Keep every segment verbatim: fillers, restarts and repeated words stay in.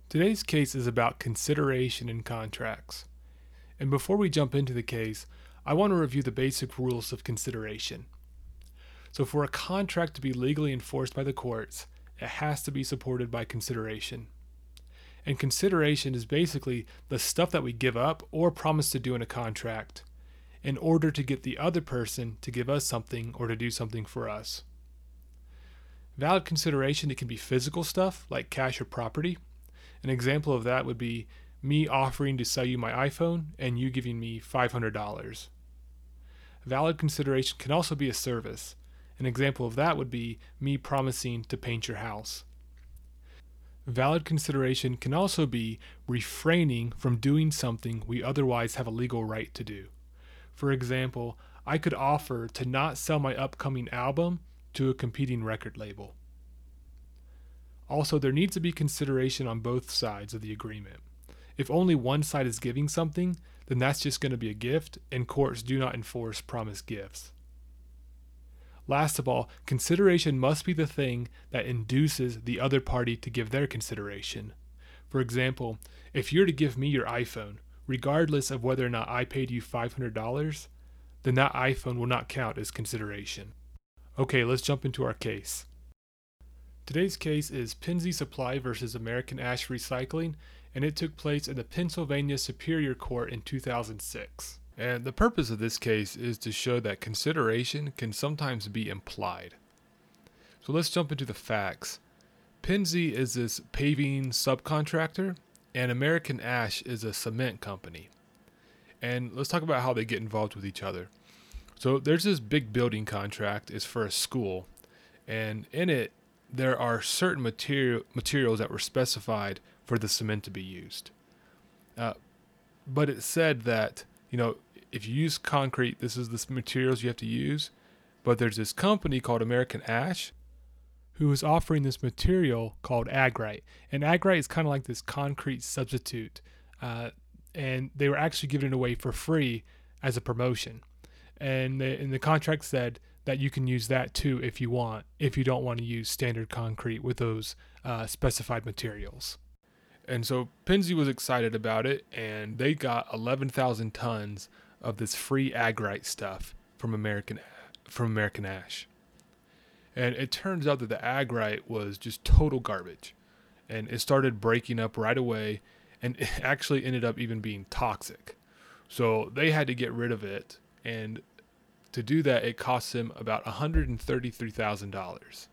Today's case is about consideration in contracts. And before we jump into the case, I want to review the basic rules of consideration. So, for a contract to be legally enforced by the courts, it has to be supported by consideration. And consideration is basically the stuff that we give up or promise to do in a contract in order to get the other person to give us something or to do something for us. Valid consideration, it can be physical stuff like cash or property. An example of that would be me offering to sell you my iPhone and you giving me five hundred dollars. Valid consideration can also be a service. An example of that would be me promising to paint your house. Valid consideration can also be refraining from doing something we otherwise have a legal right to do. For example, I could offer to not sell my upcoming album to a competing record label. Also, there needs to be consideration on both sides of the agreement. If only one side is giving something, then that's just going to be a gift, and courts do not enforce promised gifts. Last of all, consideration must be the thing that induces the other party to give their consideration. For example, if you're to give me your iPhone, regardless of whether or not I paid you five hundred dollars, then that iPhone will not count as consideration. Okay, let's jump into our case. Today's case is Pennsy Supply versus American Ash Recycling, and it took place in the Pennsylvania Superior Court in two thousand six. And the purpose of this case is to show that consideration can sometimes be implied. So let's jump into the facts. Pennsy is this paving subcontractor, and American Ash is a cement company. And let's talk about how they get involved with each other. So there's this big building contract, it's for a school, and in it there are certain material materials that were specified for the cement to be used. Uh, but it said that, you know, if you use concrete, this is the materials you have to use. But there's this company called American Ash who is offering this material called Agrite. And Agrite is kind of like this concrete substitute. Uh, and they were actually giving it away for free as a promotion. And the, and the contract said that you can use that too if you want, if you don't want to use standard concrete with those uh, specified materials. And so Pennsy was excited about it, and they got eleven thousand tons of this free Agrite stuff from American from American Ash. And it turns out that the Agrite was just total garbage. And it started breaking up right away, and it actually ended up even being toxic. So they had to get rid of it, and to do that, it cost them about one hundred thirty-three thousand dollars.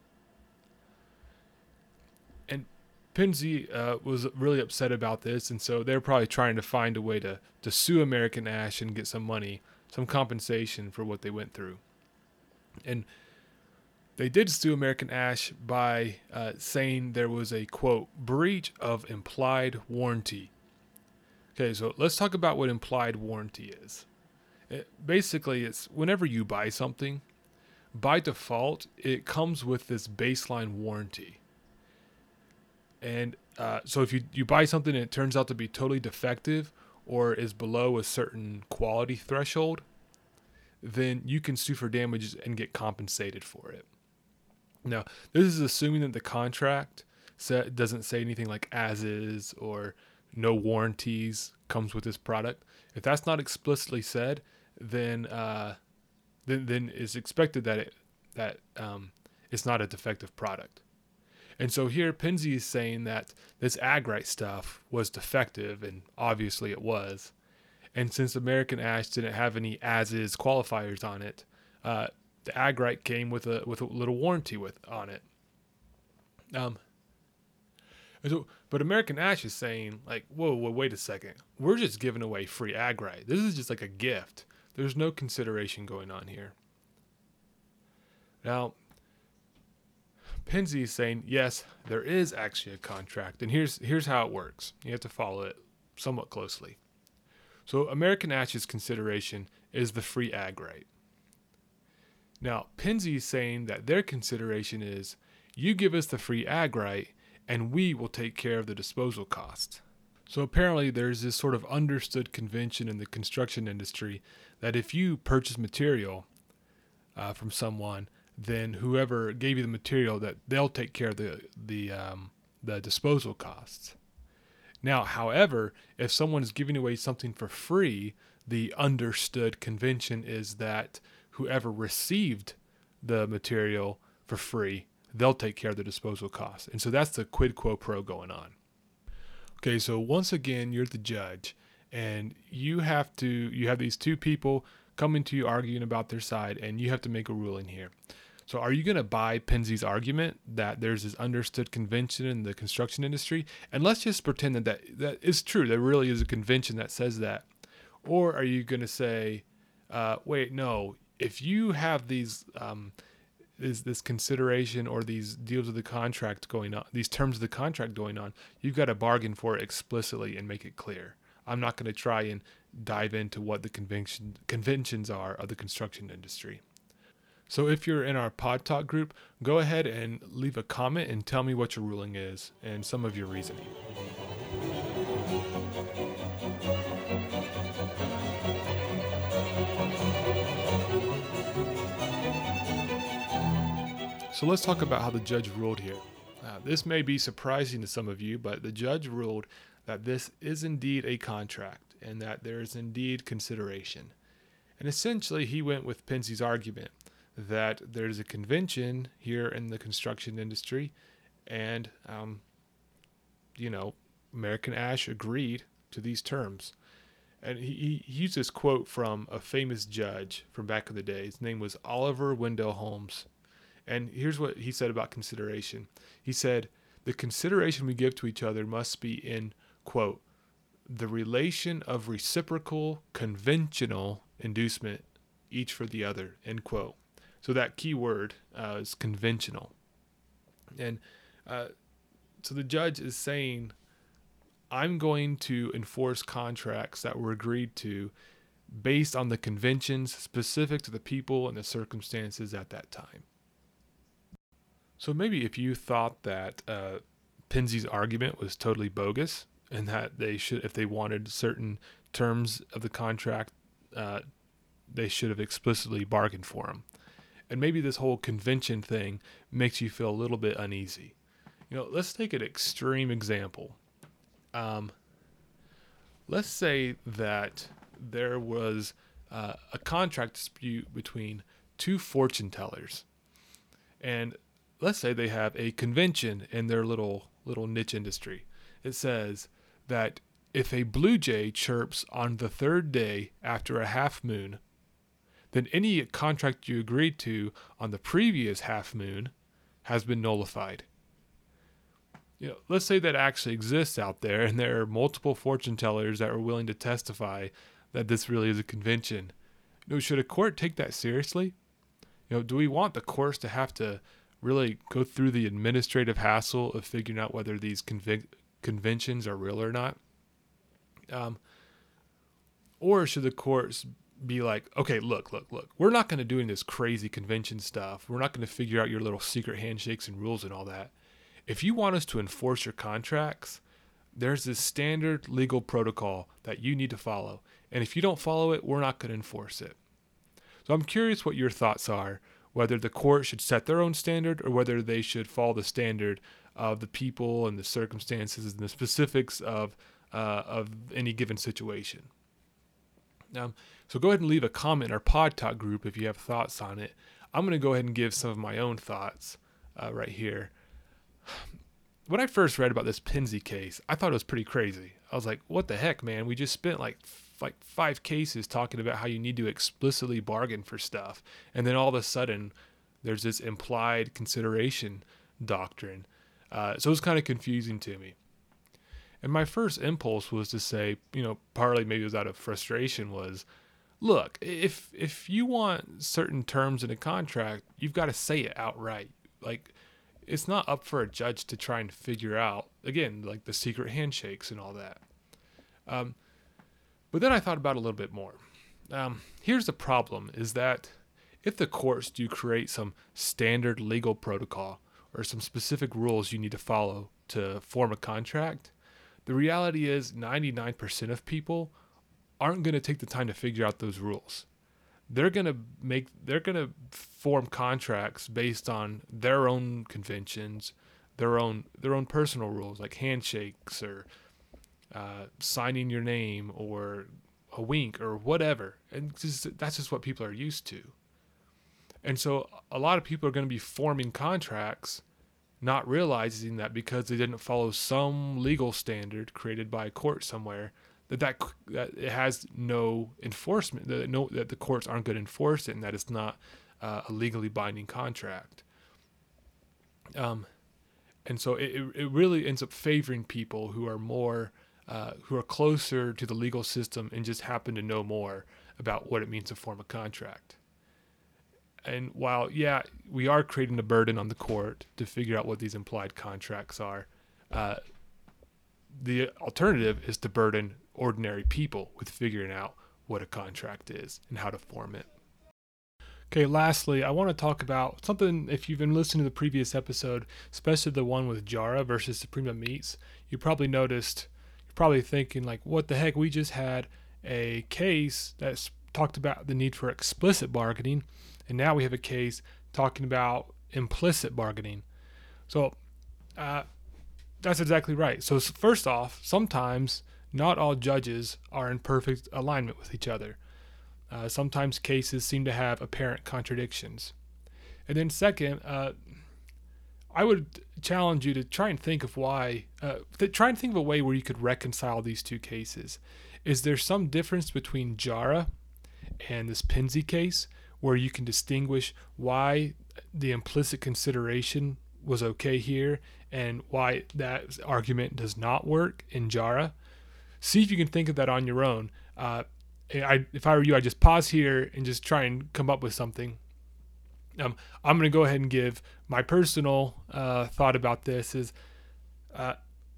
And Pennsy uh, was really upset about this, and so they're probably trying to find a way to, to sue American Ash and get some money, some compensation for what they went through. And they did sue American Ash by uh, saying there was a, quote, breach of implied warranty. Okay, so let's talk about what implied warranty is. It, basically, it's whenever you buy something, by default, it comes with this baseline warranty. And uh, so if you, you buy something and it turns out to be totally defective or is below a certain quality threshold, then you can sue for damages and get compensated for it. Now, this is assuming that the contract sa- doesn't say anything like as is or no warranties comes with this product. If that's not explicitly said, then uh, then, then it's expected that it that um, it's not a defective product. And so here, Pennsy is saying that this Agrite stuff was defective, and obviously it was. And since American Ash didn't have any as-is qualifiers on it, uh, the Agrite came with a with a little warranty with on it. Um. So, but American Ash is saying, like, whoa, whoa, wait a second. We're just giving away free Agrite. This is just like a gift. There's no consideration going on here. Now, Pennsy is saying, yes, there is actually a contract, and here's here's how it works. You have to follow it somewhat closely. So American Ash's consideration is the free Agrite. Now, Pennsy is saying that their consideration is, you give us the free Agrite, and we will take care of the disposal costs. So apparently there's this sort of understood convention in the construction industry that if you purchase material uh, from someone, then whoever gave you the material, that they'll take care of the the um, the disposal costs. Now, however, if someone is giving away something for free, the understood convention is that whoever received the material for free, they'll take care of the disposal costs. And so that's the quid quo pro going on. Okay, so once again, you're the judge, and you have to you have these two people coming to you arguing about their side, and you have to make a ruling here. So are you going to buy Pensie's argument that there's this understood convention in the construction industry? And let's just pretend that that, that is true. There really is a convention that says that. Or are you going to say, uh, wait, no, if you have these um, is this consideration or these deals of the contract going on, these terms of the contract going on, you've got to bargain for it explicitly and make it clear. I'm not going to try and dive into what the convention conventions are of the construction industry. So if you're in our Pod Talk group, go ahead and leave a comment and tell me what your ruling is and some of your reasoning. So let's talk about how the judge ruled here. Uh, this may be surprising to some of you, but the judge ruled that this is indeed a contract and that there is indeed consideration. And essentially, he went with Pensie's argument that there's a convention here in the construction industry, and, um, you know, American Ash agreed to these terms. And he, he used this quote from a famous judge from back in the day. His name was Oliver Wendell Holmes. And here's what he said about consideration. He said, the consideration we give to each other must be in, quote, the relation of reciprocal, conventional inducement, each for the other, end quote. So that key word uh, is conventional. And uh, so the judge is saying, I'm going to enforce contracts that were agreed to based on the conventions specific to the people and the circumstances at that time. So maybe if you thought that uh, Pensie's argument was totally bogus and that they should, if they wanted certain terms of the contract, uh, they should have explicitly bargained for them. And maybe this whole convention thing makes you feel a little bit uneasy. You know, let's take an extreme example. Um, let's say that there was uh, a contract dispute between two fortune tellers, and let's say they have a convention in their little little niche industry. It says that if a blue jay chirps on the third day after a half moon, then any contract you agreed to on the previous half moon has been nullified. You know, let's say that actually exists out there, and there are multiple fortune tellers that are willing to testify that this really is a convention. You know, should a court take that seriously? You know, do we want the courts to have to really go through the administrative hassle of figuring out whether these convic- conventions are real or not? Um, or should the courts be like, okay, look, look, look, we're not going to do any of this crazy convention stuff. We're not going to figure out your little secret handshakes and rules and all that. If you want us to enforce your contracts, there's this standard legal protocol that you need to follow. And if you don't follow it, we're not going to enforce it. So I'm curious what your thoughts are, whether the court should set their own standard or whether they should follow the standard of the people and the circumstances and the specifics of uh, of any given situation. Um, so go ahead and leave a comment in our Pod Talk group if you have thoughts on it. I'm going to go ahead and give some of my own thoughts uh, right here. When I first read about this Pensie case, I thought it was pretty crazy. I was like, what the heck, man? We just spent like f- like five cases talking about how you need to explicitly bargain for stuff. And then all of a sudden, there's this implied consideration doctrine. Uh, so it was kind of confusing to me. And my first impulse was to say, you know, partly maybe it was out of frustration, was, look, if if you want certain terms in a contract, you've got to say it outright. Like, it's not up for a judge to try and figure out, again, like the secret handshakes and all that. Um, but then I thought about it a little bit more. Um, here's the problem, is that if the courts do create some standard legal protocol or some specific rules you need to follow to form a contract, the reality is ninety-nine percent of people aren't going to take the time to figure out those rules. They're going to make, they're going to form contracts based on their own conventions, their own, their own personal rules, like handshakes or uh, signing your name or a wink or whatever. And just, that's just what people are used to. And so a lot of people are going to be forming contracts not realizing that because they didn't follow some legal standard created by a court somewhere, that that, that it has no enforcement, that, no, that the courts aren't going to enforce it, and that it's not uh, a legally binding contract. Um, and so it, it really ends up favoring people who are more, uh, who are closer to the legal system and just happen to know more about what it means to form a contract. And while, yeah, we are creating a burden on the court to figure out what these implied contracts are, uh, the alternative is to burden ordinary people with figuring out what a contract is and how to form it. Okay, lastly, I want to talk about something. If you've been listening to the previous episode, especially the one with Jara versus Suprema Meats, you probably noticed, you're probably thinking, like, what the heck? We just had a case that's talked about the need for explicit bargaining, and now we have a case talking about implicit bargaining. So uh, that's exactly right. So first off, sometimes not all judges are in perfect alignment with each other. Uh, sometimes cases seem to have apparent contradictions. And then second, uh, I would challenge you to try and think of why, uh, th- try and think of a way where you could reconcile these two cases. Is there some difference between Jara and this Penzi case where you can distinguish why the implicit consideration was okay here and why that argument does not work in Jara? See if you can think of that on your own. Uh, I, if I were you, I'd just pause here and just try and come up with something. Um, I'm going to go ahead and give my personal uh, thought about this is uh,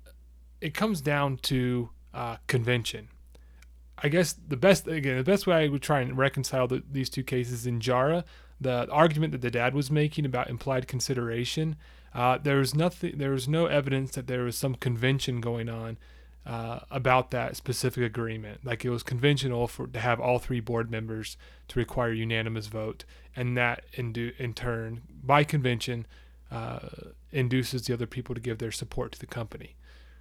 it comes down to uh, convention. I guess the best, again, the best way I would try and reconcile the, these two cases in Jara, the argument that the dad was making about implied consideration, uh, there was nothing, there was no evidence that there was some convention going on uh, about that specific agreement. Like it was conventional for to have all three board members to require unanimous vote, and that in, do, in turn, by convention, uh, induces the other people to give their support to the company.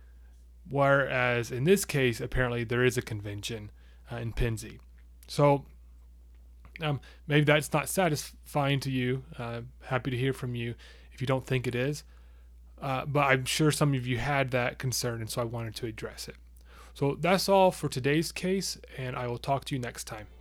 Whereas in this case, apparently there is a convention uh, in Penzi. So um, maybe that's not satisfying to you. Uh, happy to hear from you if you don't think it is. Uh, but I'm sure some of you had that concern, and so I wanted to address it. So that's all for today's case, and I will talk to you next time.